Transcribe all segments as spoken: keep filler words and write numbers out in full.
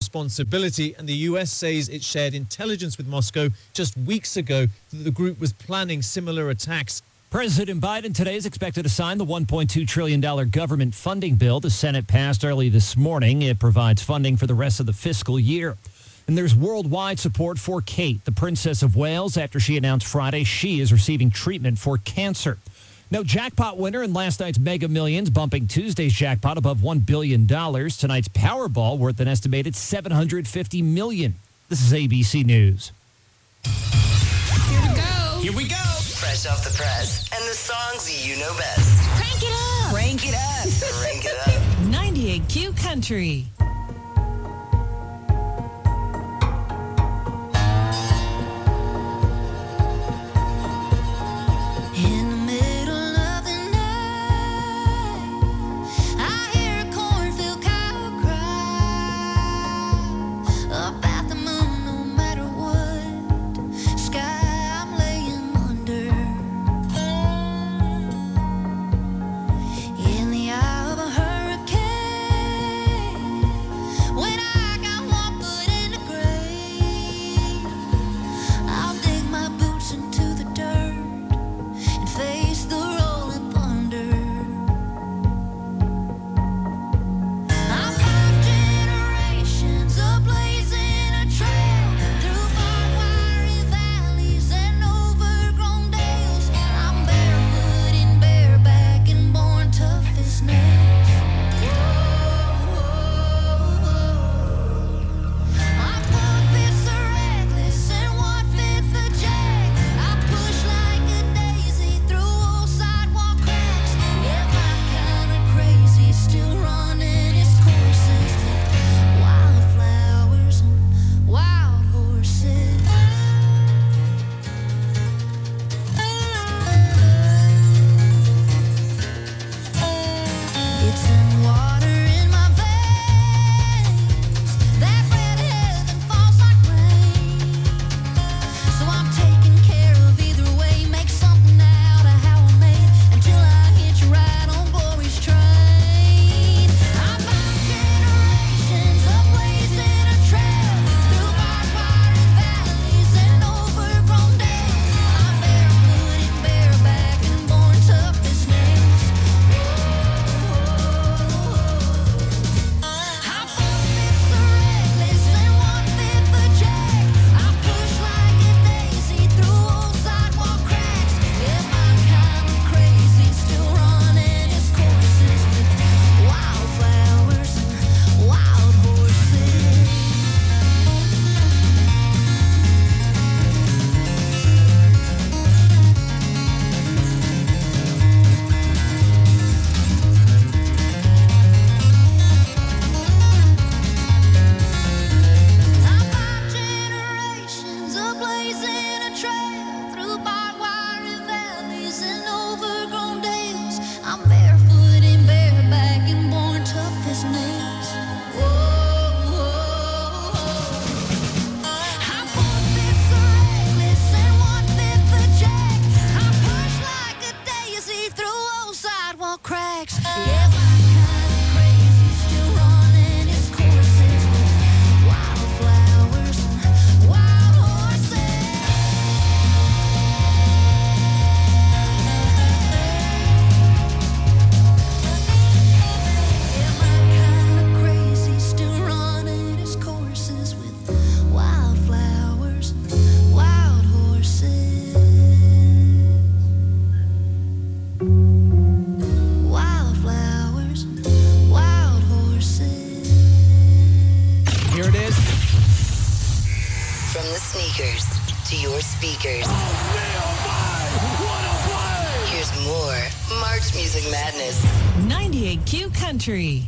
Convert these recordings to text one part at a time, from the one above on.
responsibility, and the U S says it shared intelligence with Moscow just weeks ago that the group was planning similar attacks. President Biden today is expected to sign the one point two trillion dollars government funding bill the Senate passed early this morning. It provides funding for the rest of the fiscal year. And there's worldwide support for Kate, the Princess of Wales, after she announced Friday she is receiving treatment for cancer. No jackpot winner in last night's Mega Millions, bumping Tuesday's jackpot above one billion dollars. Tonight's Powerball worth an estimated seven hundred fifty million dollars. This is A B C News. Here we go. Here we go. Fresh off the press and the songs you know best. Crank it up. Crank it up. Crank it up. ninety-eight Q Country. sneakers to your speakers. Oh, man, what a play! Here's more March Music Madness. ninety-eight Q Country.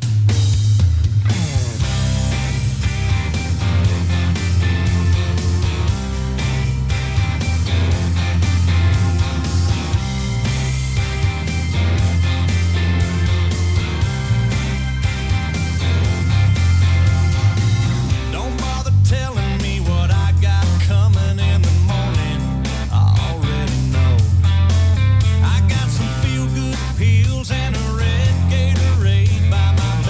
And a red Gatorade by my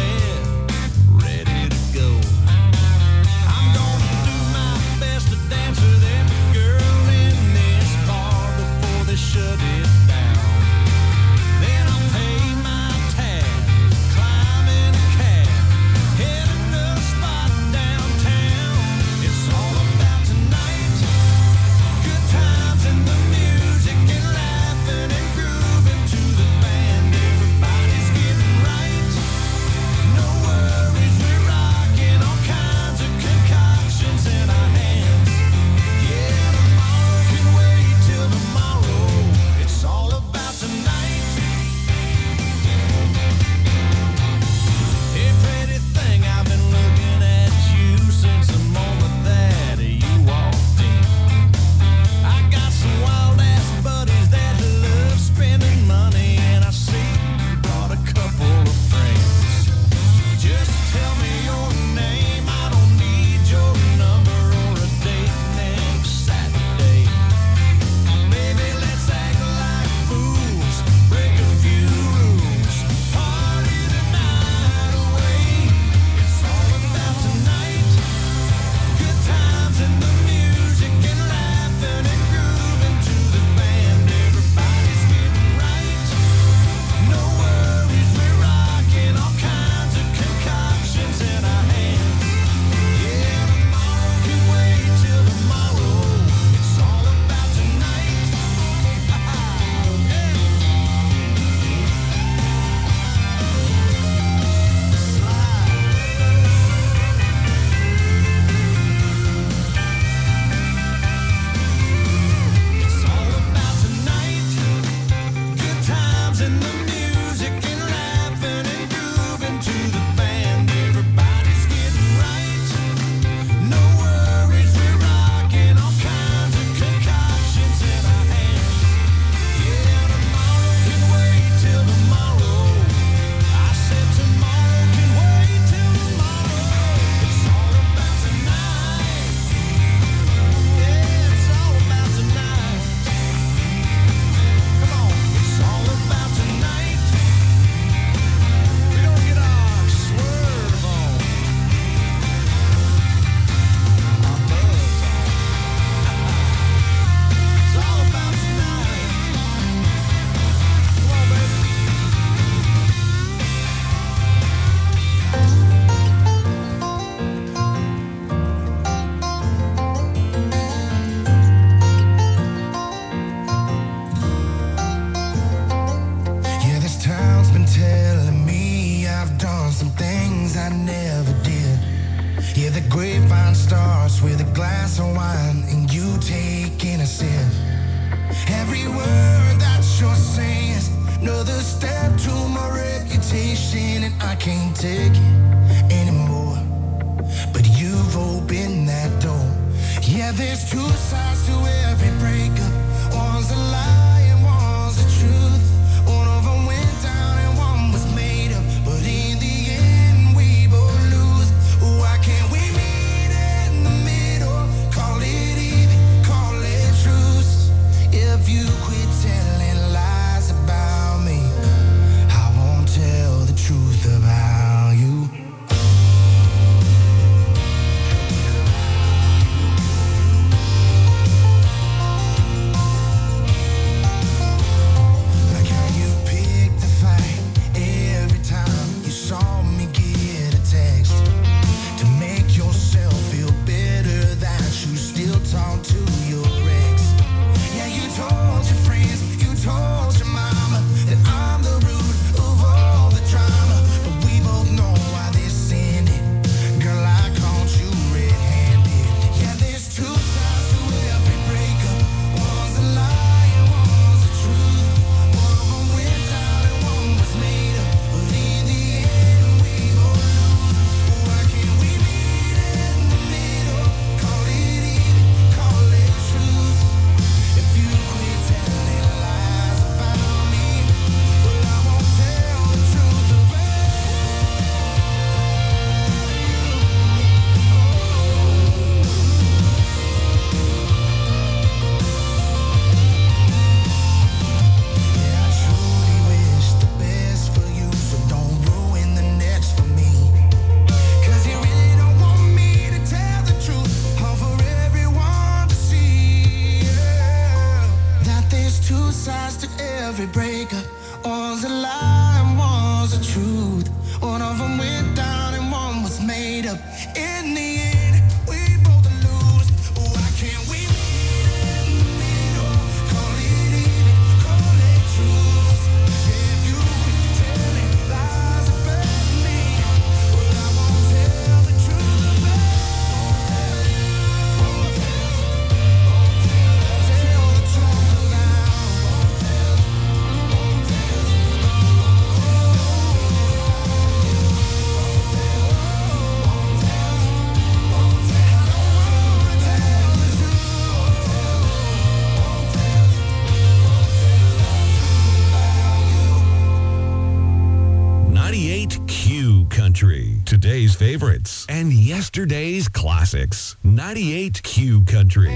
grapevine starts with a glass of wine and you taking a sip. Every word that you're saying is another step to my reputation, and I can't take it anymore. But you've opened that door. Yeah, there's two sides to every breakup. One's a lie and one's the truth. One of them went down and one was made up, but in the end we both lose. Why can't we meet in the middle? Call it even, call it truce. If you quit telling lies about me, I won't tell the truth about you. Like how you picked the fight every time you saw me get a text to make yourself feel better that you still talk to your ex. Yeah, you told your friends, you told your mama that I'm the root of all the drama, but we both know why this ended. Girl, I caught you red-handed. Yeah, there's two sides to every breakup. One's a lie and one's the truth. One of them went down and one was made up, but in the end we both lose. Why can't we meet in the middle? Call it even, call it truth. If you quit telling lies about me, well, I won't tell the truth about Yeah, I truly wish the best for you, so don't ruin the next for me. Cause you really don't want me to tell the truth, or for everyone to see. Yeah. That there's two sides to every breakup. One's a lie and one's the truth. One of them went down and one was made up. In the end, we both lose. Why can't we meet in the middle? Call it even, call it truth. If you quit telling lies about me, well, I won't tell the truth about you. Won't tell, won't tell, tell the truth now. Won't tell, won't tell, ninety-eight Q Country. Today's favorites and yesterday's classics. ninety-eight Q Country.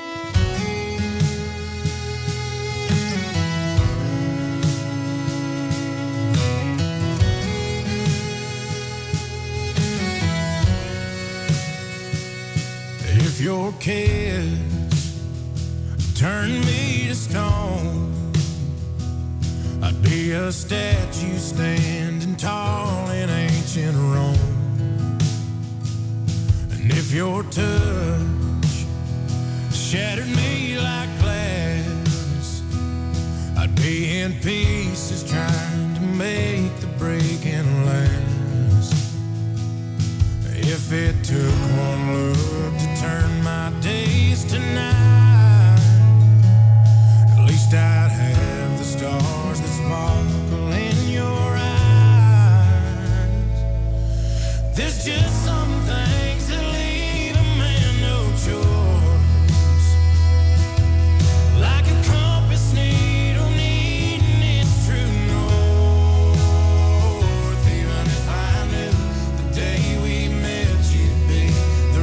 If your kids turn me to stone, I'd be a statue standing tall in ancient Rome. And if your touch shattered me like glass, I'd be in pieces trying to make the breaking last. If it took one look to turn my days to night, at least I'd have the stars that sparkle in your eyes. There's just some things that leave a man no choice, like a compass needle needing its true north. Even if I knew the day we met you'd be the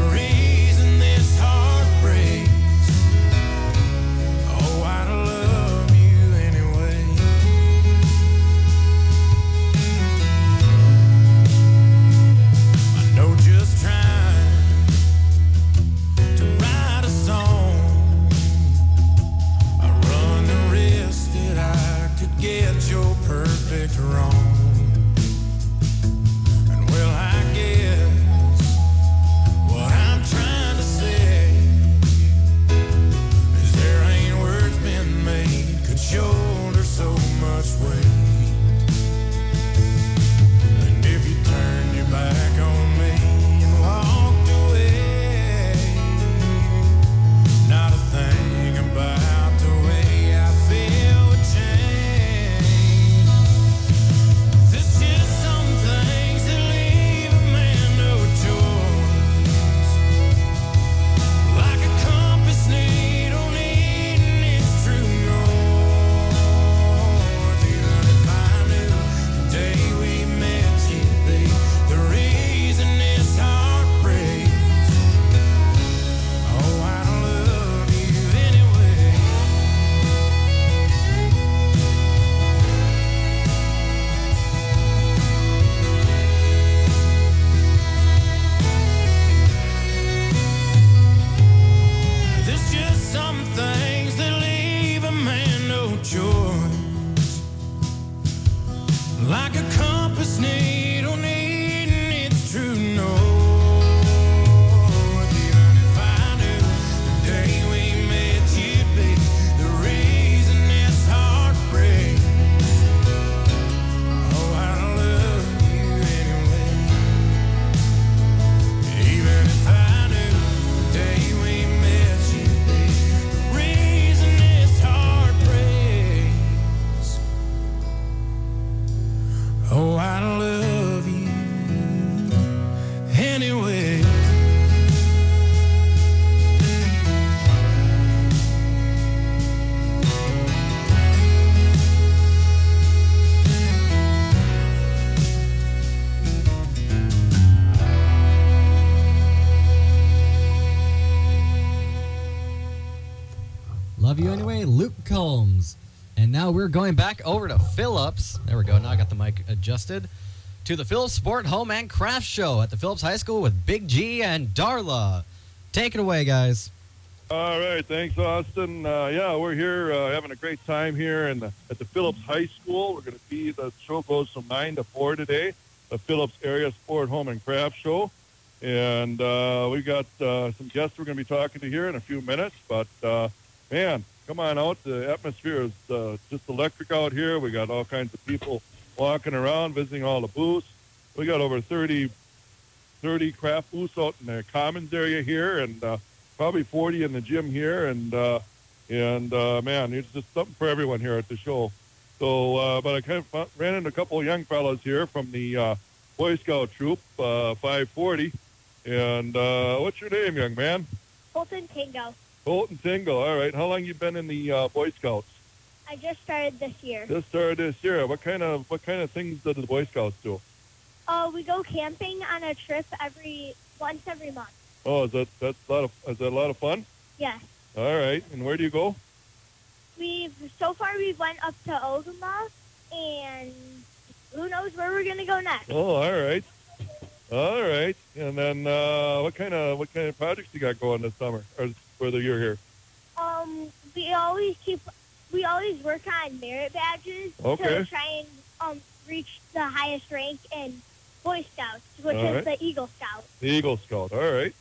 you anyway, Luke Combs. And now we're going back over to Phillips. There we go. Now I got the mic adjusted. To the Phillips Sport Home and Craft Show at the Phillips High School with Big G and Darla. Take it away, guys. All right, thanks, Austin. Uh, yeah, we're here uh, having a great time here in the, at the Phillips High School. We're going to be, the show goes from nine to four today, the Phillips Area Sport Home and Craft Show. And uh, we got uh, some guests we're going to be talking to here in a few minutes. But, uh, man, come on out. The atmosphere is uh, just electric out here. We got all kinds of people walking around, visiting all the booths. We got over thirty, thirty craft booths out in the commons area here, and uh, probably forty in the gym here. And, uh, and uh, man, it's just something for everyone here at the show. So, uh, but I kind of ran into a couple of young fellows here from the uh, Boy Scout troop, uh, five forty. And uh, what's your name, young man? Colton Tingo. Colton Tingle. All right. How long you been in the uh, Boy Scouts? I just started this year. Just started this year. What kind of what kind of things do the Boy Scouts do? Uh, we go camping on a trip every once every month. Oh, is that that's a lot of is that a lot of fun? Yes. All right. And where do you go? We've so far we went up to Ogama, and who knows where we're gonna go next. Oh, all right. All right. And then uh, what kind of what kind of projects you got going this summer, or whether you're here? Um, we always keep we always work on merit badges Okay. to try and um reach the highest rank in Boy Scouts, which All is right. the Eagle Scout. The Eagle Scout. All right.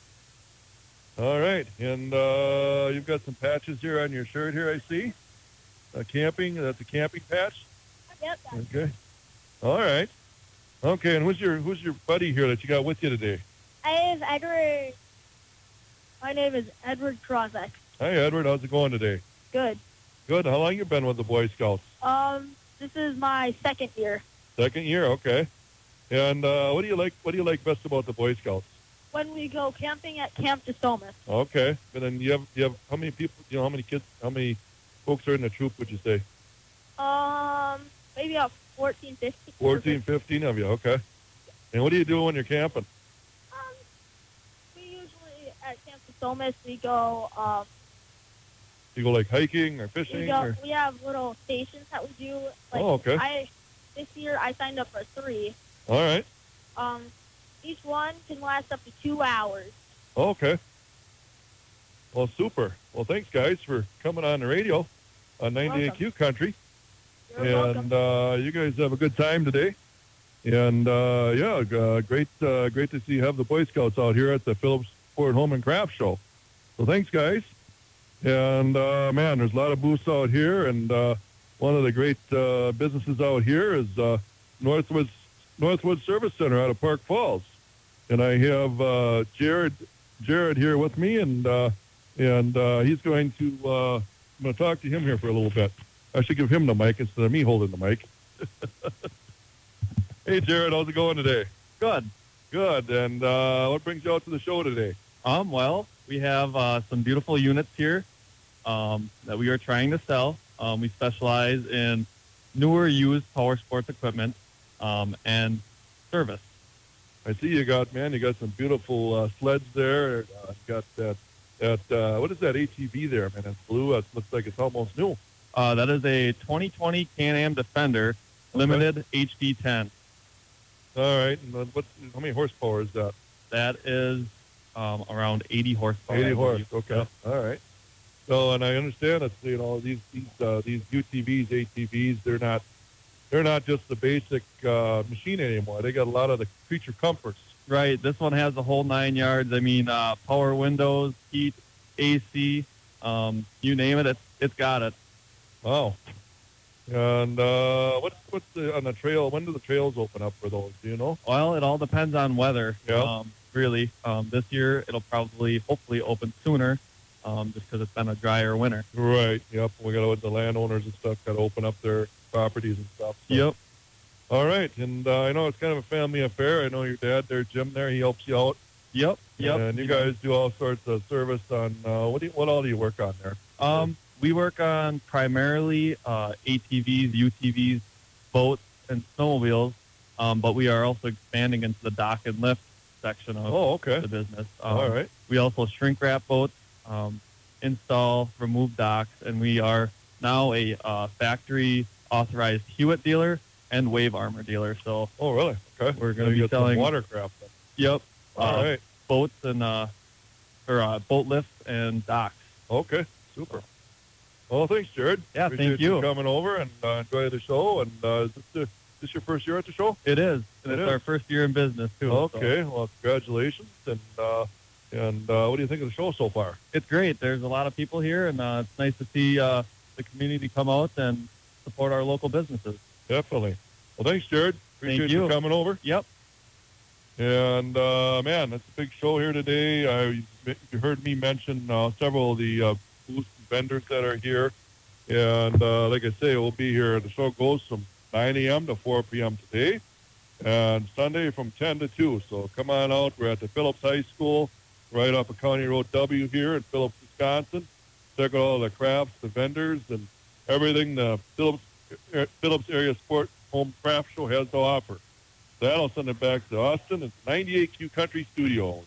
All right. And uh, you've got some patches here on your shirt here, I see. Uh, camping. That's a camping patch. Yep. That's Okay. All right. Okay. And who's your who's your buddy here that you got with you today? I have Edward. My name is Edward Krozek. Hi, Edward. How's it going today? Good. Good. How long you been with the Boy Scouts? Um, this is my second year. Second year. Okay. And uh, what do you like? What do you like best about the Boy Scouts? When we go camping at Camp DeSomas. Okay. And then you have you have how many people? You know how many kids? How many folks are in the troop? Would you say? Um, maybe about fourteen, fifteen. Fourteen, fifteen of you. Okay. And what do you do when you're camping? Um, we usually at Camp DeSomas we go. Um, You go like hiking or fishing? we go. Or? We have little stations that we do. Like, Oh, okay. I this year I signed up for three. All right. Um, each one can last up to two hours. Okay. Well, super. Well, thanks, guys, for coming on the radio on ninety-eight Q Country. You're and uh, you guys have a good time today. And, uh, yeah, uh, great uh, great to see you have the Boy Scouts out here at the Phillips Sport Home and Craft Show. So thanks, guys. And, uh, man, there's a lot of booths out here. And uh, one of the great uh, businesses out here is uh, Northwood, Northwood Service Center out of Park Falls. And I have uh, Jared Jared here with me, and uh, and uh, he's going to uh, I'm going to talk to him here for a little bit. I should give him the mic instead of me holding the mic. Hey, Jared, how's it going today? Good. Good. And uh, what brings you out to the show today? Um, well, we have uh, some beautiful units here um, that we are trying to sell. Um, we specialize in newer used power sports equipment um, and service. I see you got, man, you got some beautiful uh, sleds there. Uh, you got that, that uh, what is that A T V there, man? It's blue. It looks like it's almost new. Uh, that is a twenty twenty Can-Am Defender Limited H D ten. All right. And what, how many horsepower is that? That is um, around eighty horsepower. eighty I horse. believe. Okay. All right. So, and I understand that, you know, these these uh, these U T Vs, A T Vs, they're not they're not just the basic uh, machine anymore. They got a lot of the creature comforts. Right. This one has the whole nine yards. I mean, uh, power windows, heat, A C, um, you name it, it's, it's got it. Wow. And uh, what's what's the, on the trail? When do the trails open up for those? Do you know? Well, it all depends on weather. Yeah. Um, really, um, this year it'll probably, hopefully, open sooner, um, just because it's been a drier winter. Right. Yep. We got to the landowners and stuff got to open up their properties and stuff. So. Yep. All right. And uh, I know it's kind of a family affair. I know your dad there, Jim. There, he helps you out. Yep. Yep. And you guys do all sorts of service on. Uh, what do you, what all do you work on there? Um, we work on primarily uh, A T Vs, U T Vs, boats, and snowmobiles, um, but we are also expanding into the dock and lift section of Oh, okay. the business. Um, All right. We also shrink wrap boats, um, install, remove docks, and we are now a uh, factory authorized Hewitt dealer and Wave Armor dealer. So, oh really? Okay. We're going So to you be got some selling watercraft then. Yep. All uh, right. Boats and uh, or uh, boat lifts and docks. Okay. Super. Well, thanks, Jared. Yeah, Appreciate thank you. coming over and uh, enjoy the show. And uh, is this, the, is this your first year at the show? It is. And It it's is. our first year in business too. Okay. so. Well, congratulations. And uh, and uh, what do you think of the show so far? It's great. There's a lot of people here, and uh, it's nice to see uh, the community come out and support our local businesses. Definitely. Well, thanks, Jared. Appreciate Thank you. coming over. Yep. And, uh, man, it's a big show here today. I, you heard me mention uh, several of the uh, booths and vendors that are here. And uh, like I say, we'll be here. The show goes from nine a.m. to four p.m. today, and Sunday from ten to two. So come on out. We're at the Phillips High School, right off of County Road W here in Phillips, Wisconsin. Check out all the crafts, the vendors, and everything the Phillips, Phillips Area Sport Home Craft Show has to offer. That'll send it back to Austin. It's ninety-eight Q Country Studios.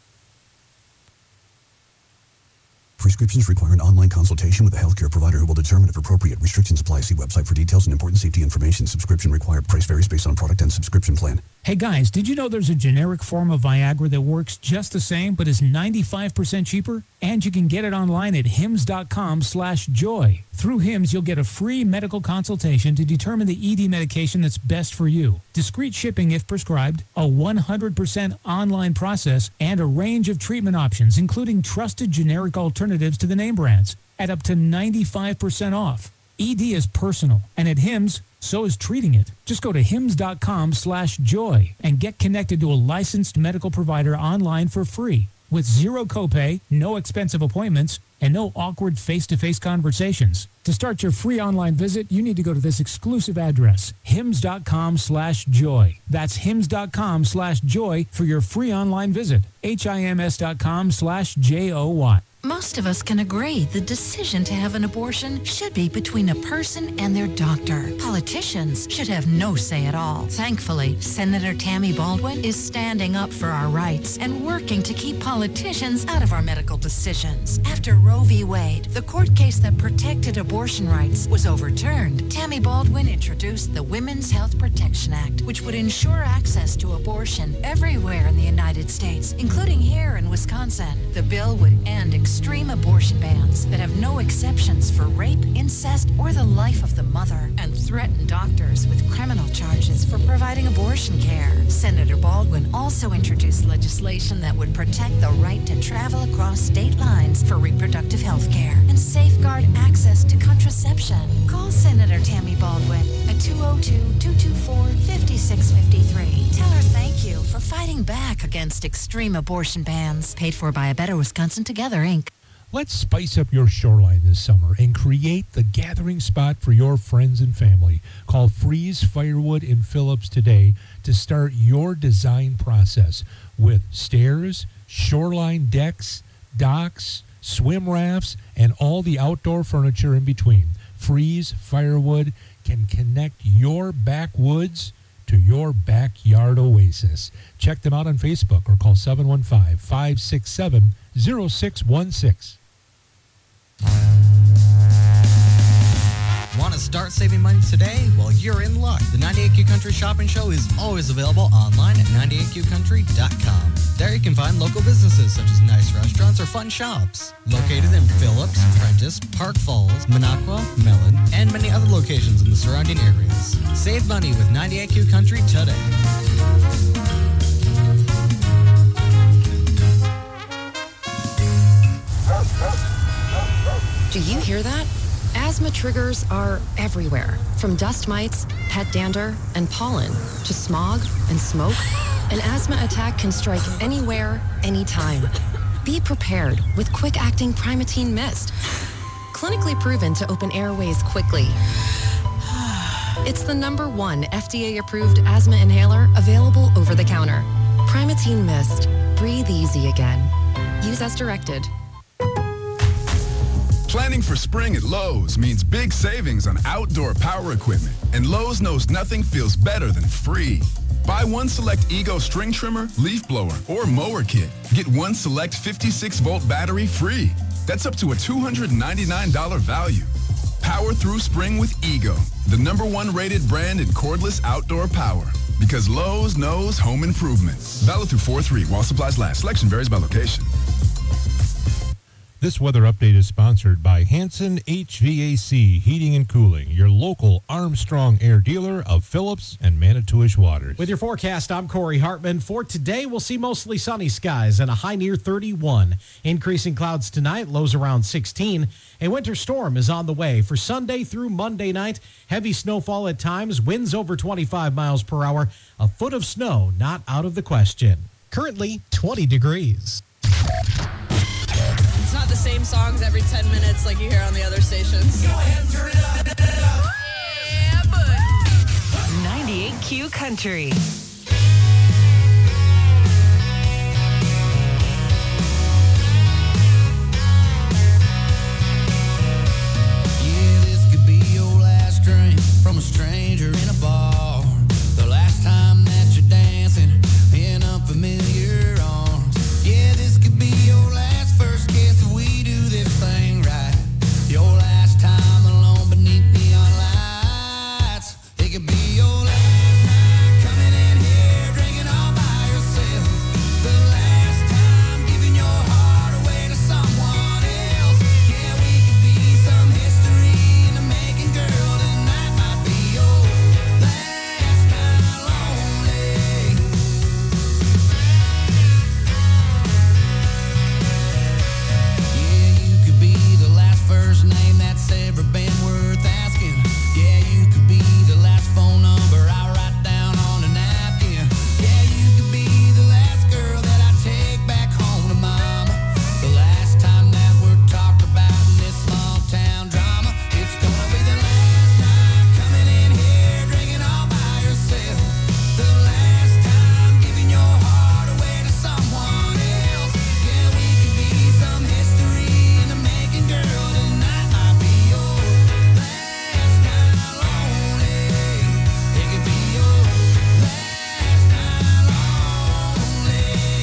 Prescriptions require an online consultation with a healthcare provider who will determine if appropriate. Restrictions apply. See website for details and important safety information. Subscription required. Price varies based on product and subscription plan. Hey guys, did you know there's a generic form of Viagra that works just the same but is ninety-five percent cheaper? And you can get it online at hims.com slash joy. Through Hims, you'll get a free medical consultation to determine the E D medication that's best for you. Discreet shipping if prescribed, a one hundred percent online process, and a range of treatment options, including trusted generic alternatives to the name brands, at up to ninety-five percent off. E D is personal, and at Hims, so is treating it. Just go to hims.com slash joy and get connected to a licensed medical provider online for free with zero copay, no expensive appointments, and no awkward face-to-face conversations. To start your free online visit, you need to go to this exclusive address, hims.com slash joy. That's hims.com slash joy for your free online visit. H-I-M-S.com slash J-O-Y. Most of us can agree the decision to have an abortion should be between a person and their doctor. Politicians should have no say at all. Thankfully, Senator Tammy Baldwin is standing up for our rights and working to keep politicians out of our medical decisions. After Roe v. Wade, the court case that protected abortion rights, was overturned, Tammy Baldwin introduced the Women's Health Protection Act, which would ensure access to abortion everywhere in the United States, including here in Wisconsin. The bill would end extreme abortion bans that have no exceptions for rape, incest, or the life of the mother, and threaten doctors with criminal charges for providing abortion care. Senator Baldwin also introduced legislation that would protect the right to travel across state lines for reproductive health care and safeguard access to contraception. Call Senator Tammy Baldwin at two oh two, two two four, five six five three. Tell her thank you for fighting back against extreme abortion bans. Paid for by A Better Wisconsin Together, Incorporated. Let's spice up your shoreline this summer and create the gathering spot for your friends and family. Call Freeze Firewood in Phillips today to start your design process with stairs, shoreline decks, docks, swim rafts, and all the outdoor furniture in between. Freeze Firewood can connect your backwoods to your backyard oasis. Check them out on Facebook or call seven one five, five six seven, zero six one six. Want to start saving money today? Well, you're in luck. The ninety-eight Q Country Shopping Show is always available online at ninety-eight q country dot com. There you can find local businesses such as nice restaurants or fun shops. Located in Phillips, Prentice, Park Falls, Minocqua, Mellon, and many other locations in the surrounding areas. Save money with ninety-eight Q Country today. Do you hear that? Asthma triggers are everywhere, from dust mites, pet dander, and pollen, to smog and smoke. An asthma attack can strike anywhere, anytime. Be prepared with quick-acting Primatene Mist. Clinically proven to open airways quickly. It's the number one F D A-approved asthma inhaler available over the counter. Primatene Mist. Breathe easy again. Use as directed. Planning for spring at Lowe's means big savings on outdoor power equipment, and Lowe's knows nothing feels better than free. Buy one select Ego string trimmer, leaf blower, or mower kit. Get one select fifty-six volt battery free. That's up to a two hundred ninety-nine dollars value. Power through spring with Ego, the number one rated brand in cordless outdoor power. Because Lowe's knows home improvement. Valid through four three while supplies last. Selection varies by location. This weather update is sponsored by Hanson H V A C Heating and Cooling, your local Armstrong Air dealer of Phillips and Manitowish Waters. With your forecast, I'm Corey Hartman. For today, we'll see mostly sunny skies and a high near thirty-one. Increasing clouds tonight, lows around sixteen. A winter storm is on the way for Sunday through Monday night. Heavy snowfall at times, winds over twenty-five miles per hour. A foot of snow not out of the question. Currently twenty degrees. It's not the same songs every ten minutes like you hear on the other stations. Go ahead and turn it up. Yeah, but ninety-eight Q Country. Yeah, this could be your last drink from a stranger in a bar. The last time that you're dancing in unfamiliar arms. Yeah, this could be your last first kiss if we do this thing right. Your last time alone beneath neon lights. It could be your last night coming in here drinking all by yourself. The last time giving your heart away to someone else. Yeah, we could be some history in the making, girl. Tonight might be your last night lonely. Yeah, you could be the last first name that's ever been worth asking. Yeah, you could be the last phone number I write down on a napkin. Yeah, you could be the last girl that I take back home to mama. The last time that we're talked about in this small town drama. It's gonna be the last night coming in here drinking all by yourself. The last time giving your heart away to someone else. Yeah, we could be some history in the making, girl. Tonight might be your last night lonely. It could be your last night lonely.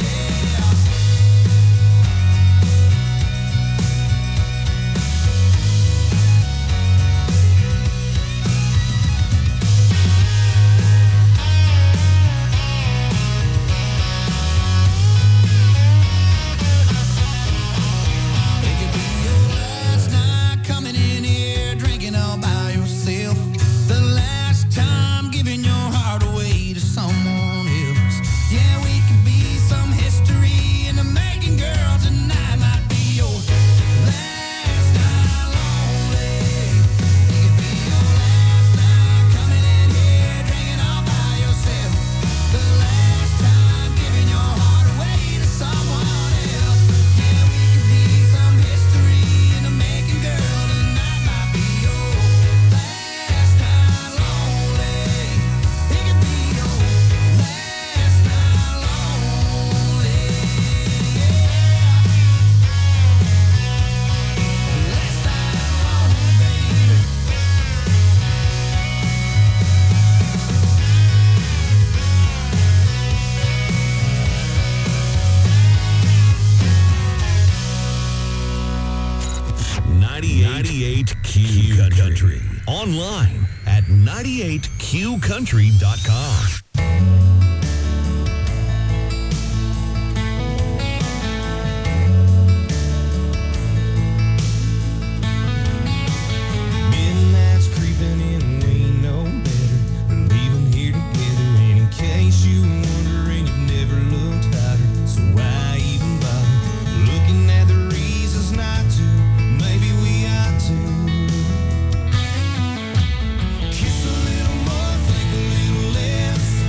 It could be your last night coming in here drinking all by yourself. The last time giving your heart away to someone else. Yeah, we could be some history in the making, girl. Tonight might be your last night lonely. It could be your last night coming in here drinking all by yourself. The last time giving your heart away to someone else. Yeah, we could be some history in the making, girl. Tonight might be your last night lonely. It could be your last night lonely. Yeah. Last night lonely, baby. ninety-eight Q Country. Online at ninety-eight q country dot com. Midnight's creeping in and we know better. We're leaving here together, and in case you wondering, you've never looked hotter. So why even bother looking at the reasons not to? Maybe we ought to kiss a little more, think a little less.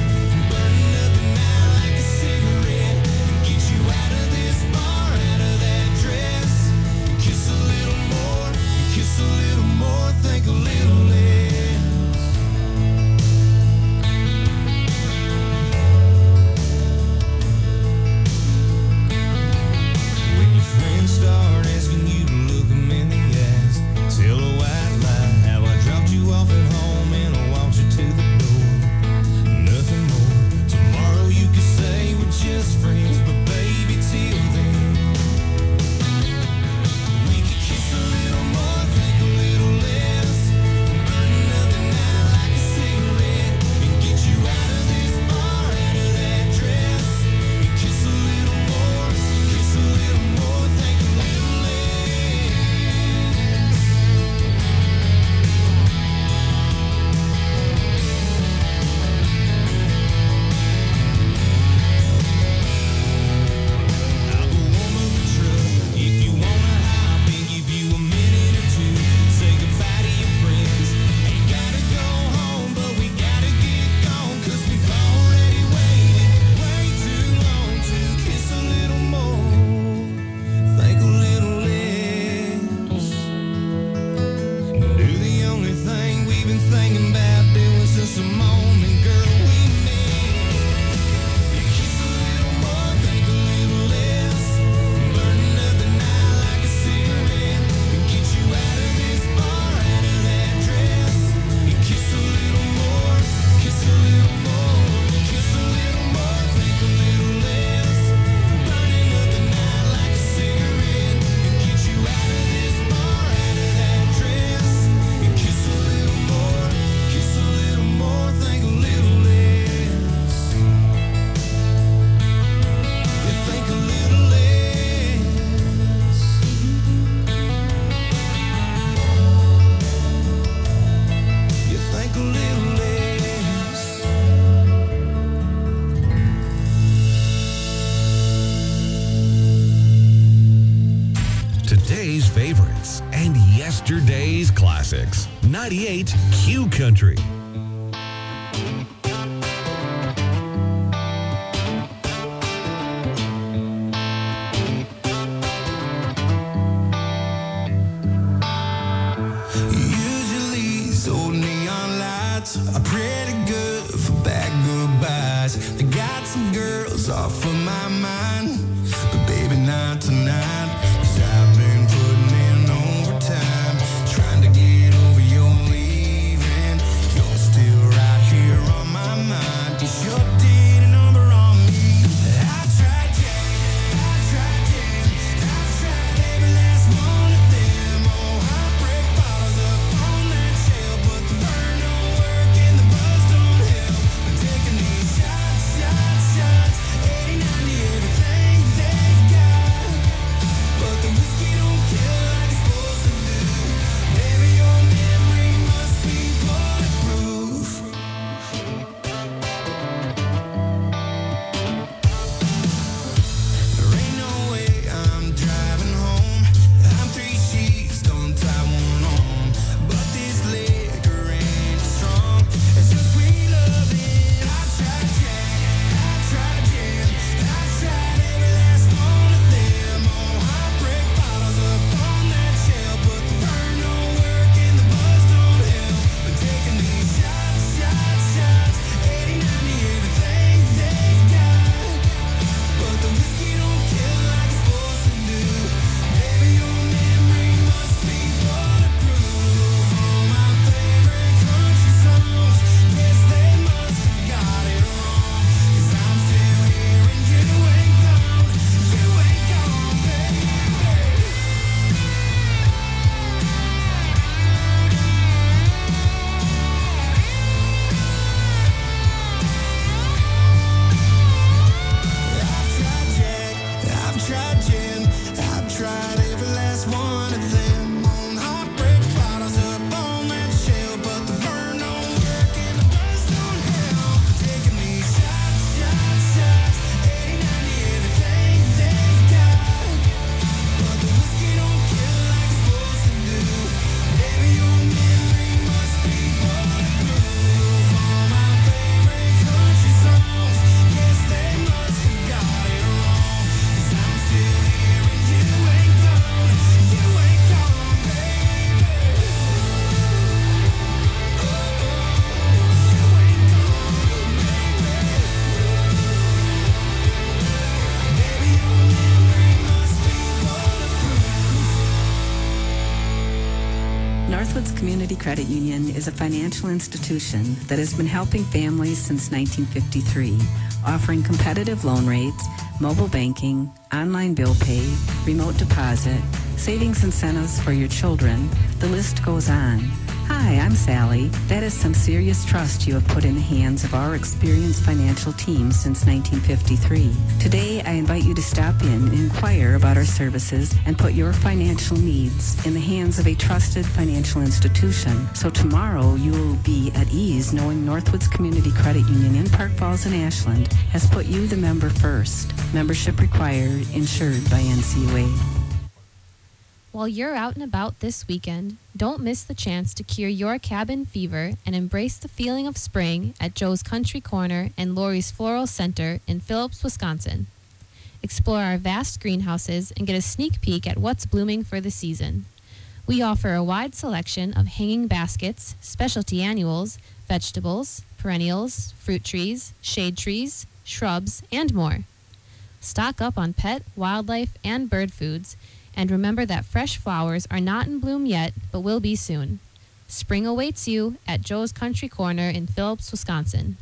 hits and yesterday's classics. ninety-eight Q Country. Usually these old neon lights are pretty good for bad goodbyes. They got some girls off of my mind, but baby not tonight. 'Cause I've been putting in overtime, trying to get over your leaving. You're still right here on my mind. You sure did a number on me. I tried Jack, I tried Jim, I tried every last one of them. Oh, heartbreak bottles up on that shelf, but the burn don't work and the buzz don't help. I'm taking these shots, shots, shots, eighty, ninety, everything they've got. But the whiskey don't kill like it's supposed to do. Baby, your memory must be bulletproof. There ain't no way I'm driving home. I'm three sheets, don't tie one on. But this liquor ain't strong. It's just sweet loving. I tried Jack, I tried Jim, I tried every last one of them. Oh, heartbreak bottles up on that shelf, but the burn don't work and the buzz don't help. I'm taking these shots, shots, shots, eighty, ninety, everything they've got. But the whiskey don't kill like it's supposed to do. Baby, your memory must be bulletproof. All my favorite country songs, guess they must have got it wrong. 'Cause I'm still here and you ain't gone, you ain't gone, baby. I've tried Jack, I've tried Jim, I've tried every last one of them. On heartbreak bottles up on that shelf, but the burn don't work and the buzz don't help. Taking these shots, shots, shots, eighty, ninety, everything they've got. But the whiskey don't kill like it's supposed to do. Baby, your memory must be bulletproof. All my favorite country songs, guess they must have got it wrong. 'Cause I'm still here and you ain't gone, you ain't gone, baby. Northwoods Community Credit Union is a financial institution that has been helping families since nineteen fifty-three, offering competitive loan rates, mobile banking, online bill pay, remote deposit, savings incentives for your children. The list goes on. Hi, I'm Sally. That is some serious trust you have put in the hands of our experienced financial team since nineteen fifty-three. Today, I invite you to stop in and inquire about our services and put your financial needs in the hands of a trusted financial institution. So tomorrow, you will be at ease knowing Northwoods Community Credit Union in Park Falls and Ashland has put you the member first. Membership required, insured by N C U A. While you're out and about this weekend, don't miss the chance to cure your cabin fever and embrace the feeling of spring at Joe's Country Corner and Lori's Floral Center in Phillips, Wisconsin. Explore our vast greenhouses and get a sneak peek at what's blooming for the season. We offer a wide selection of hanging baskets, specialty annuals, vegetables, perennials, fruit trees, shade trees, shrubs, and more. Stock up on pet, wildlife, and bird foods. And remember that fresh flowers are not in bloom yet, but will be soon. Spring awaits you at Joe's Country Corner in Phillips, Wisconsin.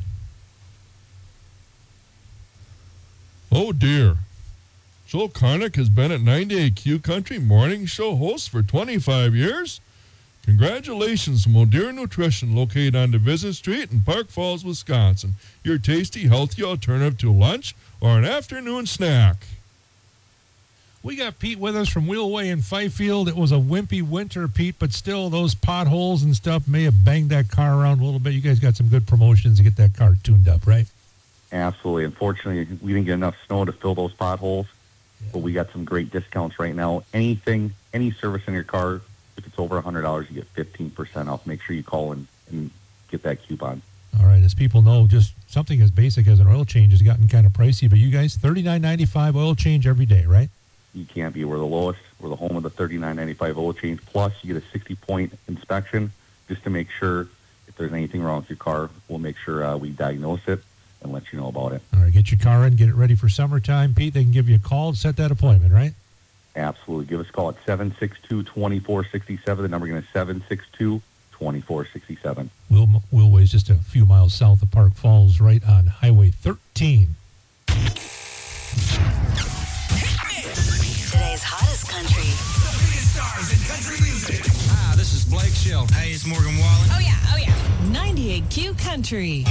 Oh dear. Joe Karnick has been at ninety-eight Q Country Morning Show host for twenty-five years. Congratulations, Modere Nutrition, located on Division Street in Park Falls, Wisconsin. Your tasty, healthy alternative to lunch or an afternoon snack. We got Pete with us from Wheelway in Fifield. It was a wimpy winter, Pete, but still those potholes and stuff may have banged that car around a little bit. You guys got some good promotions to get that car tuned up, right? Absolutely. Unfortunately, we didn't get enough snow to fill those potholes. but we got some great discounts right now. Anything, any service in your car, if it's over one hundred dollars, you get fifteen percent off. Make sure you call and, and get that coupon. All right, as people know, just something as basic as an oil change has gotten kind of pricey, but you guys, thirty-nine ninety-five oil change every day, right? You can't be. We're the lowest. We're the home of the thirty-nine ninety-five oil change. Plus, you get a sixty-point inspection just to make sure if there's anything wrong with your car. We'll make sure uh, we diagnose it and let you know about it. All right, get your car in, get it ready for summertime. Pete, they can give you a call and set that appointment, right? Absolutely. Give us a call at seven six two, two four six seven. The number again is seven six two, two four six seven. Will Willway's just a few miles south of Park Falls, right on Highway thirteen. Today's hottest country. The biggest stars in country music. Hi, this is Blake Shelton. Hey, it's Morgan Wallen. Oh, yeah, oh, yeah. ninety-eight Q Country.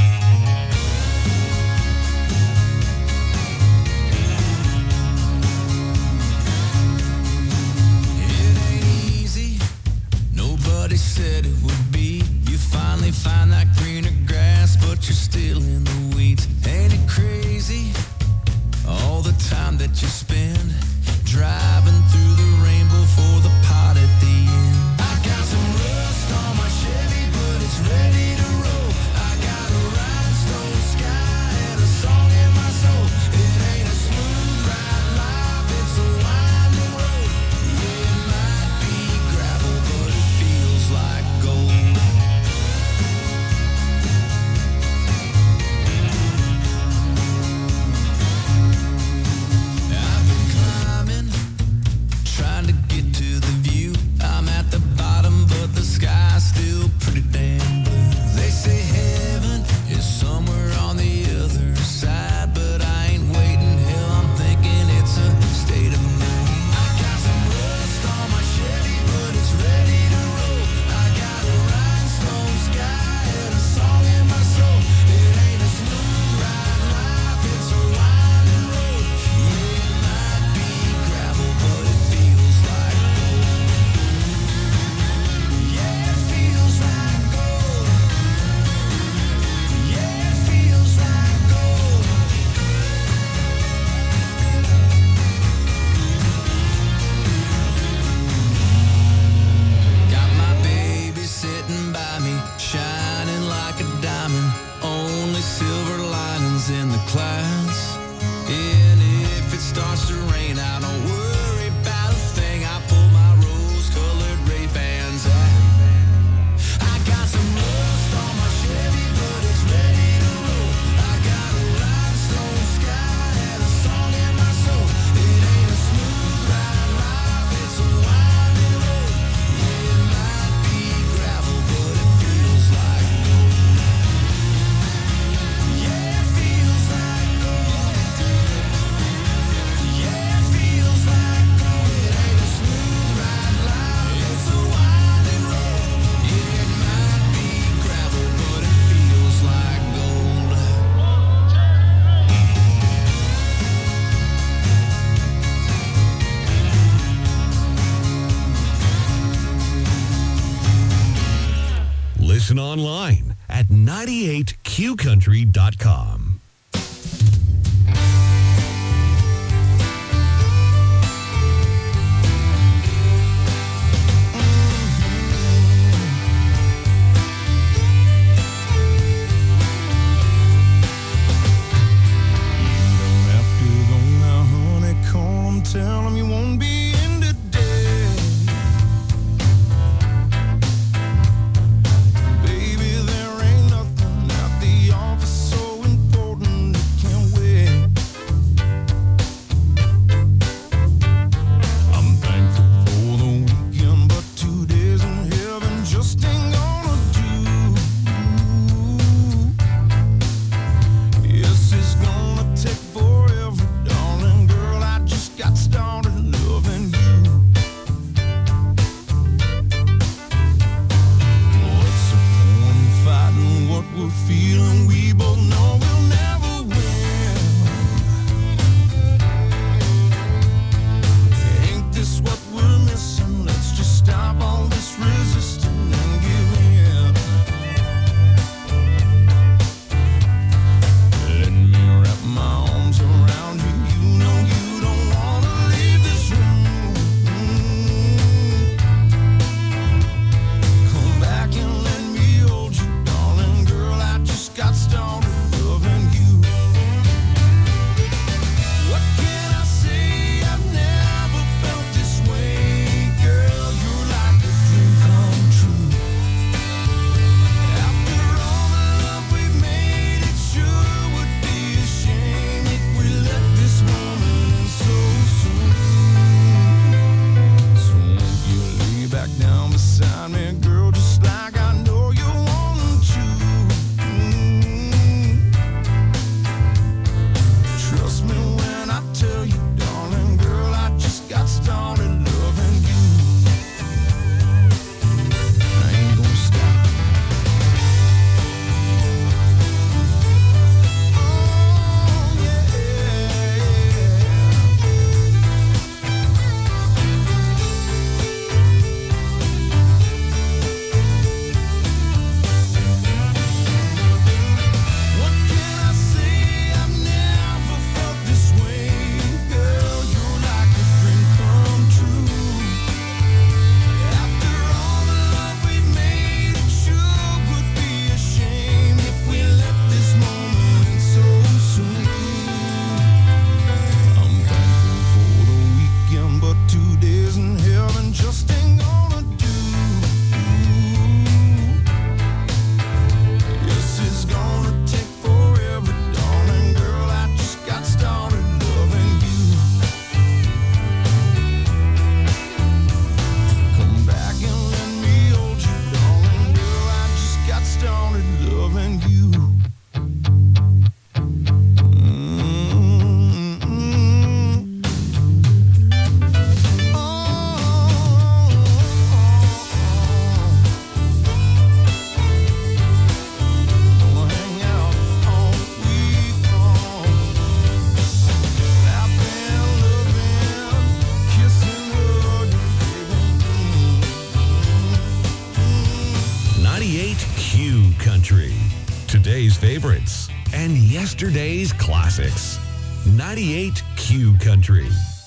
Nobody said it would be. You finally find that greener grass, but you're still in the weeds. Ain't it crazy? All the time that you spend driving through the rainbow for the pot at the end. I got some rust on my Chevy, but it's ready to roll. I got a rhinestone sky and a song in my soul. It ain't a smooth ride life, it's a winding road. Yeah, it might be gravel, but it feels like gold. I've been climbing, trying to get to the view. I'm at the bottom, but the sky's still pretty damn blue. They say heaven is somewhere on the other side, but I ain't waiting. Hell, I'm thinking it's a state of mind. I got some rust on my Chevy, but it's ready to roll. I got a rhinestone sky and a song in my soul. It ain't a smooth ride life, it's a winding road. Yeah, it might be gravel, but it feels like gold. Yeah, it feels like gold. Yeah, it feels like gold. Got my baby sitting by me, shining like a diamond. Only silver linings in the clouds. And if it starts to rain, I don't worry about a thing. I pull my rose-colored Ray-Bans out. I got some rust on my Chevy, but it's ready to roll. I got a rhinestone sky and a song in my soul. It ain't a smooth ride life, it's a winding road. Yeah, it might be gravel, but it feels like gold. Yeah, it feels like gold. Yeah, it feels like gold. It ain't a smooth ride life, it's a winding road. Yeah, it might be gravel, but it feels like gold. Listen online at ninety-eight q country dot com. Don't have to go now, honey. Call 'em, tell 'em you won't be in today. Baby, there ain't nothing at the office so important it can't wait. I'm thankful for the weekend, but two days in heaven just ain't gonna do. Yes, it's gonna take forever, darling girl. I just got started loving you. What's the point in fighting what we're feeling? We both know we'll never win. Ain't this what we're missing? Let's just stop all this resisting and give in. Let me wrap my arms around you. You know you don't wanna Country. Today's favorites and yesterday's classics. ninety-eight Q Country.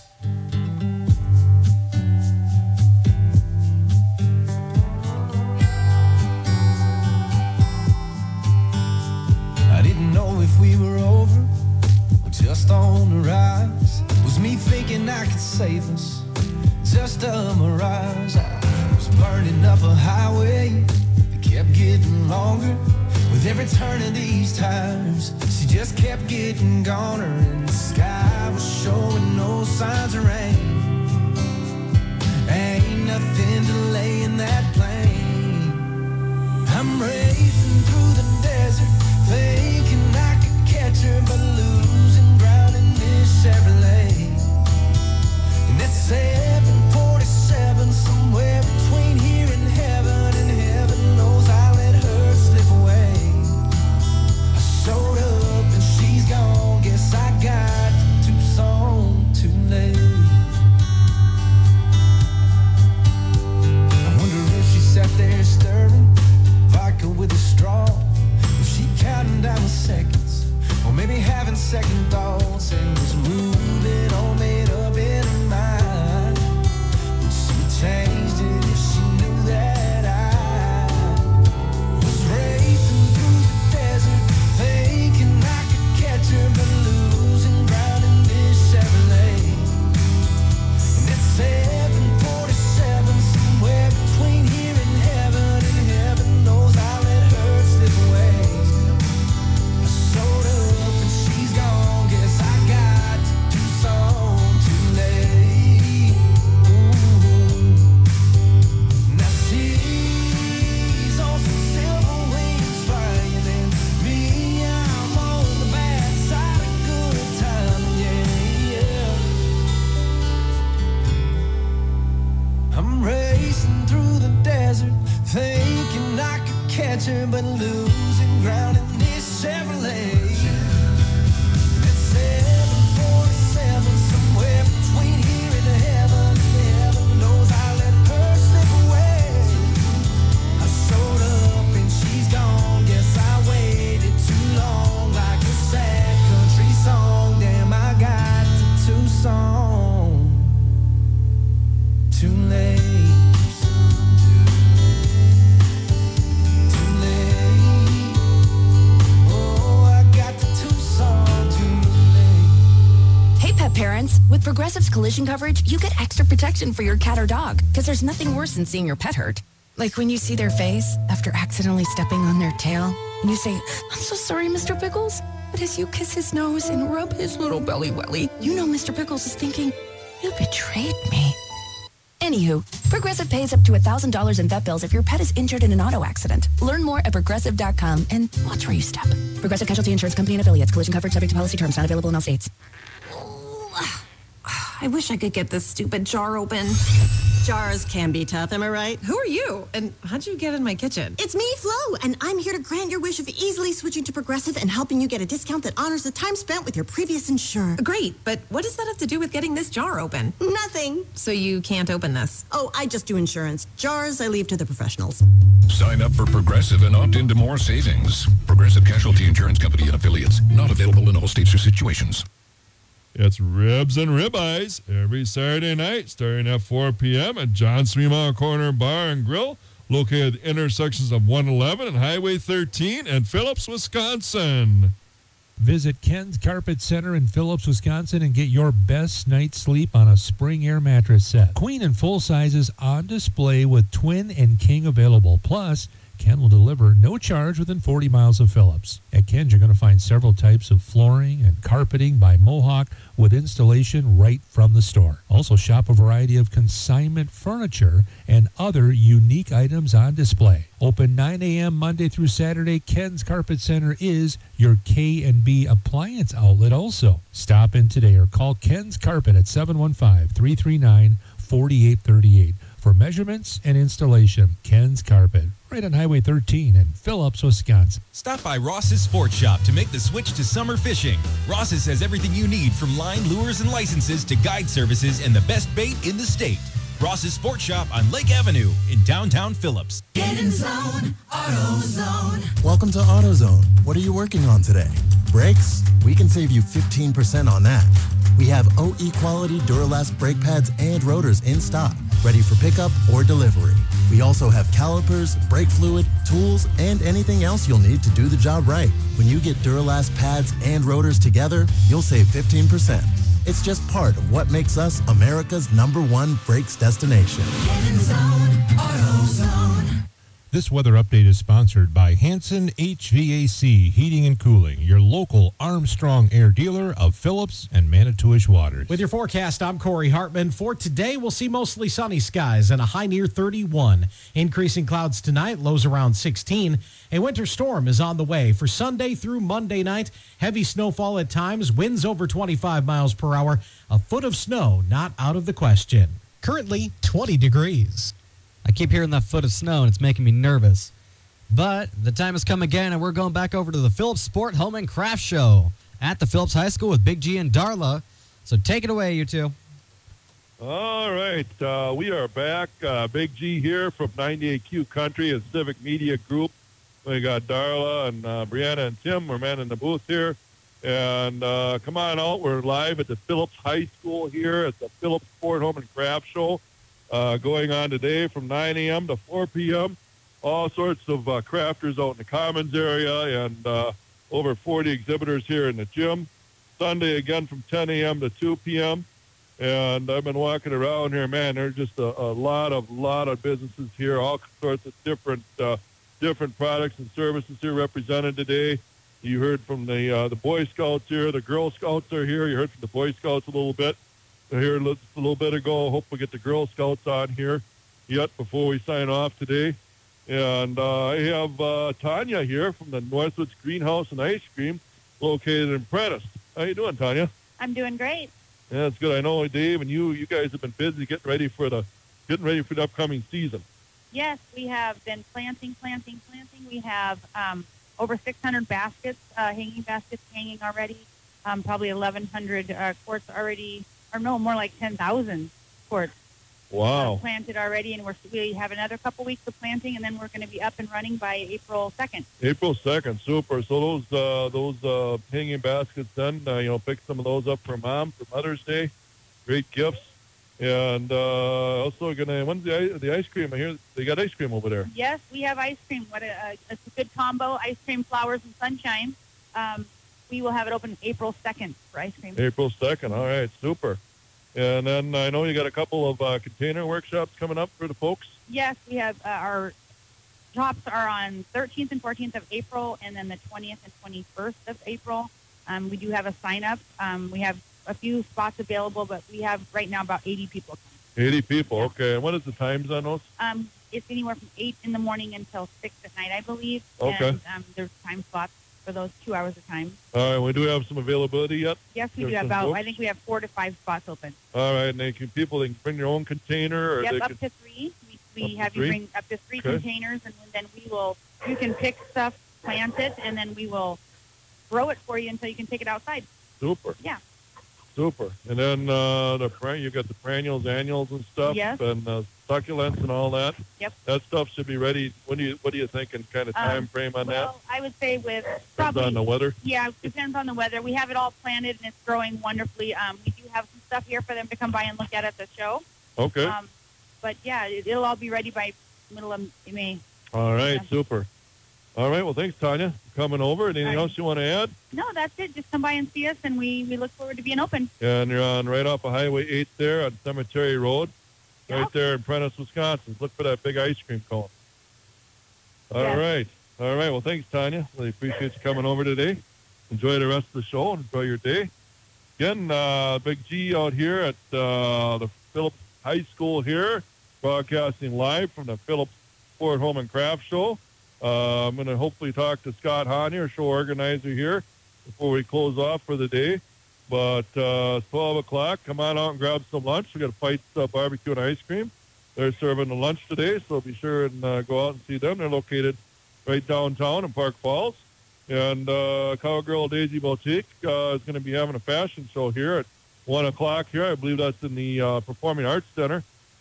I didn't know if we were over or just on the rise. Was me thinking I could save us? Just a mirage. I was burning up a highway that kept getting longer. With every turn of these tires, she just kept getting goner. And the sky was showing no signs of rain. Ain't nothing delaying that plane. I'm racing through the desert, thinking I could catch her, but losing ground in this Chevrolet. And that's seven forty-seven, somewhere between here and heaven, and heaven knows I let her slip away. I showed up and she's gone, guess I got to Tucson too late. I wonder if she sat there stirring vodka with a straw. Was she counting down the seconds, or maybe having second thoughts, and was moving all made up in her mind? Would she changed it if she knew that I was racing through the desert, thinking I could catch her, but losing ground in this Chevrolet? And it's seven forty-seven, somewhere between here and heaven, and heaven knows I let her slip away. I showed up and she's gone, guess I got to Tucson too late. Ooh. Now she's on some silver wings flying, and me, I'm on the bad side of good time, yeah, yeah. I'm racing through the desert, thinking I could catch her, but losing ground in this Chevrolet. It's seven forty-seven, somewhere between here and heaven, and heaven knows I let her slip away. I showed up and she's gone, guess I waited too long, like a sad country song. Damn, I got to Tucson too late. Too late. Oh, I got to Tucson too late. Hey, pet parents. With Progressive's collision coverage, you get extra protection for your cat or dog, because there's nothing worse than seeing your pet hurt. Like when you see their face after accidentally stepping on their tail, and you say, "I'm so sorry, Mister Pickles." But as you kiss his nose and rub his little belly welly, you know Mister Pickles is thinking, "You betrayed me." Anywho, Progressive pays up to one thousand dollars in vet bills if your pet is injured in an auto accident. Learn more at progressive dot com and watch where you step. Progressive Casualty Insurance Company and Affiliates. Collision coverage subject to policy terms. Not available in all states. I wish I could get this stupid jar open. Jars can be tough, am I right? Who are you? And how'd you get in my kitchen? It's me, Flo, and I'm here to grant your wish of easily switching to Progressive and helping you get a discount that honors the time spent with your previous insurer. Great, but what does that have to do with getting this jar open? Nothing. So you can't open this? Oh, I just do insurance. Jars, I leave to the professionals. Sign up for Progressive and opt into more savings. Progressive Casualty Insurance Company and Affiliates. Not available in all states or situations. It's Ribs and Ribeyes every Saturday night starting at four p.m. at John Sweema Corner Bar and Grill, located at the intersections of one eleven and Highway thirteen in Phillips, Wisconsin. Visit Ken's Carpet Center in Phillips, Wisconsin and get your best night's sleep on a spring air mattress set. Queen and full sizes on display with twin and king available. Plus, Ken will deliver no charge within forty miles of Phillips. At Ken's, you're going to find several types of flooring and carpeting by Mohawk with installation right from the store. Also, shop a variety of consignment furniture and other unique items on display. Open nine a.m. Monday through Saturday, Ken's Carpet Center is your K and B appliance outlet also. Stop in today or call Ken's Carpet at seven one five, three three nine, four eight three eight for measurements and installation. Ken's Carpet, right on Highway thirteen in Phillips, Wisconsin. Stop by Ross's Sports Shop to make the switch to summer fishing. Ross's has everything you need, from line, lures, and licenses to guide services and the best bait in the state. Ross's Sports Shop on Lake Avenue in downtown Phillips. Get in zone, AutoZone. Welcome to AutoZone. What are you working on today? Brakes? We can save you fifteen percent on that. We have O E quality Duralast brake pads and rotors in stock, ready for pickup or delivery. We also have calipers, brake fluid, tools, and anything else you'll need to do the job right. When you get Duralast pads and rotors together, you'll save fifteen percent. It's just part of what makes us America's number one brakes destination. Get in zone, AutoZone. This weather update is sponsored by Hanson H V A C Heating and Cooling, your local Armstrong Air dealer of Phillips and Manitowish Waters. With your forecast, I'm Corey Hartman. For today, we'll see mostly sunny skies and a high near thirty-one. Increasing clouds tonight, lows around sixteen. A winter storm is on the way for Sunday through Monday night. Heavy snowfall at times, winds over twenty-five miles per hour. A foot of snow not out of the question. Currently twenty degrees. I keep hearing that foot of snow, and it's making me nervous. But the time has come again, and we're going back over to the Phillips Sport Home and Craft Show at the Phillips High School with Big G and Darla. So take it away, you two. All right. Uh, we are back. Uh, Big G here from ninety-eight Q Country and Civic Media Group. We got Darla and uh, Brianna and Tim. We're man in the booth here. And uh, come on out. We're live at the Phillips High School here at the Phillips Sport Home and Craft Show. Uh, going on today from nine a.m. to four p.m. All sorts of uh, crafters out in the Commons area and uh, over forty exhibitors here in the gym. Sunday again from ten a.m. to two p.m. And I've been walking around here, man. There's just a, a lot of lot of businesses here, all sorts of different uh, different products and services here represented today. You heard from the uh, the Boy Scouts here, the Girl Scouts are here. You heard from the Boy Scouts a little bit. Here a little bit ago. Hope we get the Girl Scouts on here yet before we sign off today. And uh, I have uh, Tanya here from the Northwoods Greenhouse and Ice Cream located in Prentice. How you doing, Tanya? I'm doing great. Yeah, that's good. I know, Dave, and you you guys have been busy getting ready for the getting ready for the upcoming season. Yes, we have been planting, planting, planting. We have um, over six hundred baskets, uh, hanging baskets hanging already. Um, probably eleven hundred uh, quarts already. Or no, more like ten thousand quarts wow. uh, planted already, and we're, we have another couple weeks of planting, and then we're going to be up and running by April second. April second, super. So those uh, those uh, hanging baskets, then uh, you know, pick some of those up for Mom for Mother's Day. Great gifts, and uh, also gonna when's the the ice cream? I hear they got ice cream over there. Yes, we have ice cream. What a, a, it's a good combo: ice cream, flowers, and sunshine. Um, We will have it open April second for ice cream. April second. All right, super. And then I know you got a couple of uh, container workshops coming up for the folks. Yes, we have uh, our shops are on thirteenth and fourteenth of April, and then the twentieth and twenty-first of April. Um, we do have a sign up. Um, we have a few spots available, but we have right now about eighty people coming. eighty people, okay. And what is the times on those? Um, it's anywhere from eight in the morning until six at night, I believe. Okay. And um, there's time slots for those two hours of time. All right, we do have some availability yet? Yes, we There's do have some about, folks? I think we have four to five spots open. All right, and they can, people, they can bring their own container? Or Yep, they up can, to three. We, we Up to have three? you bring up to three Okay. containers, and then we will, you can pick stuff, plant it, and then we will grow it for you until you can take it outside. Super. Yeah. Super. And then uh, the per- you got the perennials, annuals, and stuff, Yes. and uh, succulents and all that. Yep. That stuff should be ready. What do you What do you think? And kind of time Um, frame on well, I would say with that? probably Depends on the weather. Yeah, it depends on the weather. We have it all planted and it's growing wonderfully. Um, we do have some stuff here for them to come by and look at at the show. Okay. Um, but yeah, it, it'll all be ready by middle of May. all right. yeah. Super. All right. Well, thanks, Tanya, for coming over. Anything All right. else you want to add? No, that's it. Just come by and see us, and we, we look forward to being open. And you're on right off of Highway eight there on Cemetery Road, right Yeah. there in Prentice, Wisconsin. Look for that big ice cream cone. All Yes. right. All right. Well, thanks, Tanya. Really appreciate you coming over today. Enjoy the rest of the show and enjoy your day. Again, uh, Big G out here at uh, the Phillips High School here, broadcasting live from the Phillips Sport Home and Craft Show. Uh, I'm going to hopefully talk to Scott Hany, our show organizer here, before we close off for the day. But uh, it's twelve o'clock. Come on out and grab some lunch. We got a Fights uh, Barbecue and Ice Cream. They're serving the lunch today, so be sure and uh, go out and see them. They're located right downtown in Park Falls. And uh, Cowgirl Daisy Boutique uh, is going to be having a fashion show here at one o'clock here. I believe that's in the uh, Performing Arts Center.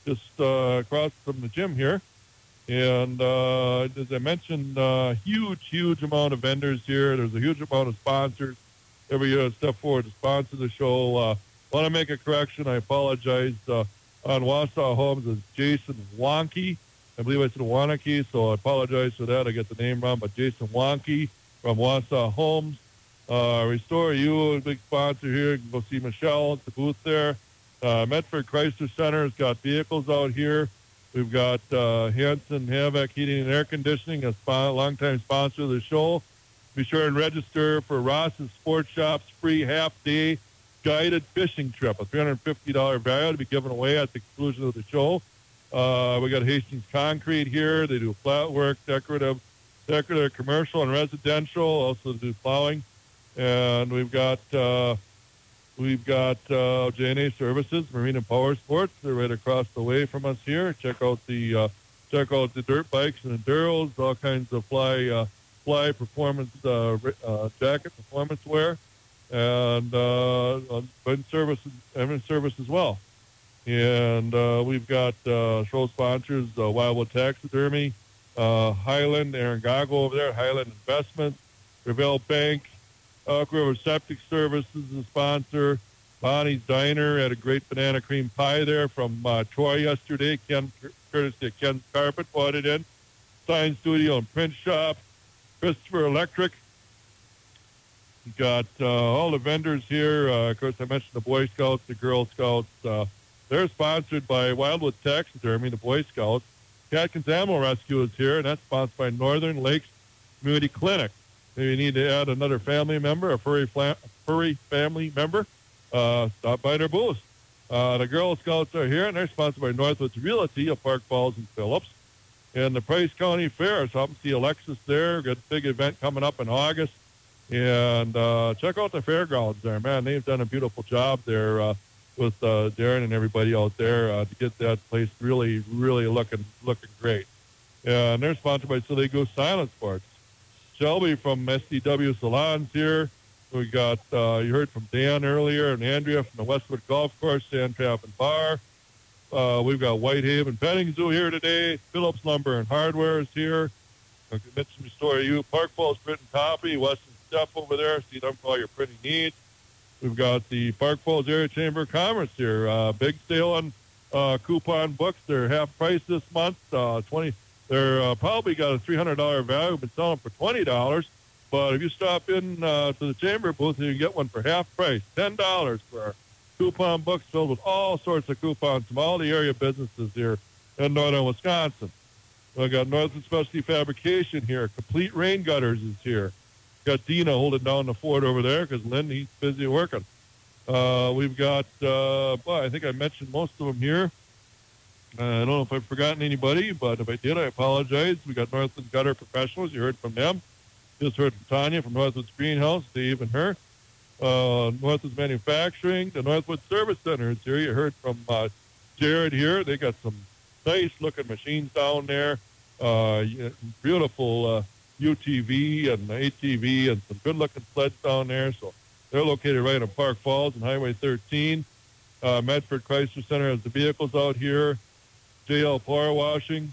just uh, across from the gym here. And uh, as I mentioned, uh, huge, huge amount of vendors here. There's a huge amount of sponsors every year that step forward to sponsor the show. Uh, want to make a correction. I apologize. Uh, on Wausau Homes is Jason Wonke. I believe I said Wanakee, so I apologize for that. I get the name wrong, but Jason Wonke from Wausau Homes. Uh, Restore You, a big sponsor here. You can go see Michelle at the booth there. Uh, Medford Chrysler Center has got vehicles out here. We've got uh, Hanson Havoc Heating and Air Conditioning, a sp- longtime sponsor of the show. Be sure and register for Ross's Sports Shop's free half-day guided fishing trip, a three hundred fifty dollars value to be given away at the conclusion of the show. Uh, we got Hastings Concrete here. They do flat work, decorative, decorative, commercial, and residential. Also do plowing. And we've got uh, we've got uh, J and A Services, Marine and Power Sports. They're right across the way from us here. Check out the uh, check out the dirt bikes and enduros, all kinds of fly uh, fly performance uh, uh, jacket performance wear, and uh, event service event service as well. And uh, we've got uh, show sponsors, uh, Wildwood Taxidermy, uh, Highland, Aaron Gago over there, Highland Investments, Revell Bank, Elk River Septic Services is a sponsor. Bonnie's Diner had a great banana cream pie there from uh, Troy yesterday. Ken, courtesy of Ken Carpet, bought it in. Sign Studio and Print Shop, Christopher Electric. You got uh, all the vendors here. Uh, of course, I mentioned the Boy Scouts, the Girl Scouts. Uh, they're sponsored by Wildwood Taxidermy, the Boy Scouts. Catkins Animal Rescue is here, and that's sponsored by Northern Lakes Community Clinic. If you need to add another family member, a furry, fla- furry family member, uh, stop by their booth. Uh, the Girl Scouts are here, and they're sponsored by Northwoods Realty of Park Falls and Phillips. And the Price County Fair, so I see Alexis there. Got a big event coming up in August. And uh, check out the fairgrounds there, man. They've done a beautiful job there uh, with uh, Darren and everybody out there uh, to get that place really, really looking looking great. And they're sponsored by Silly Goose Silent Sports. Shelby from S D W Salons here. We got, uh, you heard from Dan earlier, and Andrea from the Westwood Golf Course, Sand Trap and Bar. Uh, we've got Whitehaven Petting Zoo here today. Phillips Lumber and Hardware is here. I can mention the story you. Park Falls Print and Copy, Weston Step over there. See them for all your printing needs. We've got the Park Falls Area Chamber of Commerce here. Uh, big sale on uh, coupon books. They're half price this month. Uh, twenty. They're uh, probably got a three hundred dollars value. We've been selling for twenty dollars. But if you stop in uh, to the chamber booth, you can get one for half price, ten dollars for our coupon books filled with all sorts of coupons from all the area businesses here in northern Wisconsin. We've got Northern Specialty Fabrication here. Complete Rain Gutters is here. Got Dina holding down the fort over there because Lynn, he's busy working. Uh, we've got, uh, well, I think I mentioned most of them here. Uh, I don't know if I've forgotten anybody, but if I did, I apologize. We got Northwood Gutter Professionals. You heard from them. Just heard from Tanya from Northwood's Greenhouse, Dave and her. Uh, Northwood's Manufacturing. The Northwood Service Center is here. You heard from uh, Jared here. They got some nice-looking machines down there. Uh, yeah, beautiful uh, U T V and A T V and some good-looking sleds down there. So they're located right in Park Falls and Highway thirteen. Uh, Medford Chrysler Center has the vehicles out here. J L Power Washing.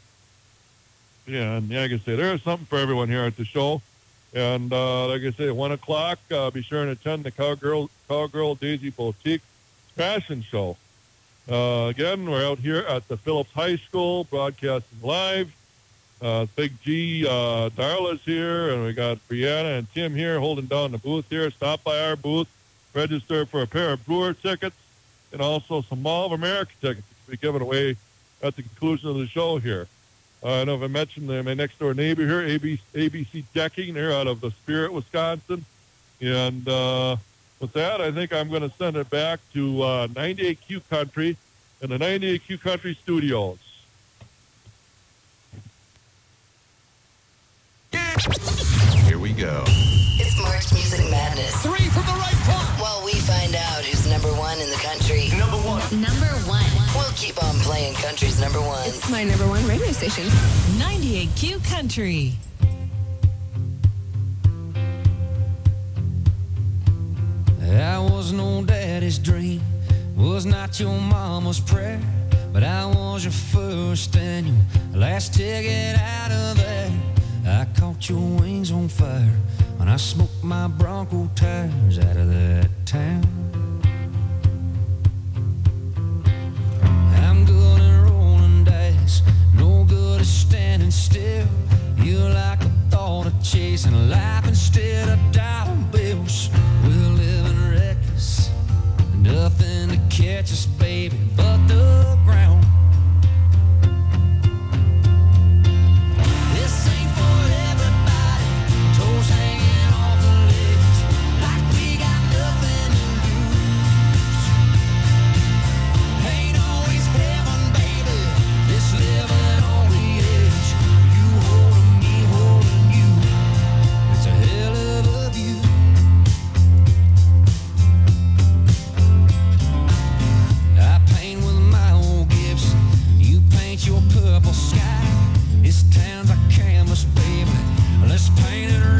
Yeah, and yeah, like I say, there's something for everyone here at the show. And uh, like I say, at one o'clock, uh, be sure and attend the Cowgirl, Cowgirl Daisy Boutique Fashion Show. Uh, again, we're out here at the Phillips High School broadcasting live. Uh, Big G, uh, Darla's here, and we got Brianna and Tim here holding down the booth here. Stop by our booth, register for a pair of Brewer tickets, and also some Mall of America tickets to be given away at the conclusion of the show here. Uh, I know if I mentioned uh, my next-door neighbor here, A B, A B C Decking. They're out of the Spirit, Wisconsin. And uh, with that, I think I'm going to send it back to uh, ninety-eight Q Country and the ninety-eight Q Country Studios. Here we go. It's March Music Madness. Three from the right part. While we find out who's number one in the country. Number one. Number one. We'll keep on playing country's number one. It's my number one radio station. ninety-eight Q Country. That was no daddy's dream, was not your mama's prayer. but I was your first and your last ticket out of there. I caught your wings on fire when I smoked my Bronco tires out of that town. I'm good at rolling dice, no good at standing still. You like the thought of chasing life instead of dollar bills. We're living reckless, nothing to catch us, baby, but the ground. This ain't for everybody, toes hanging off the ledge, like we got nothing to lose. Ain't always heaven, baby, this living on the edge. You holding me, holding you, it's a hell of a view. I paint with my old Gibson, you paint your purple sky. This town's a canvas, baby, let's paint it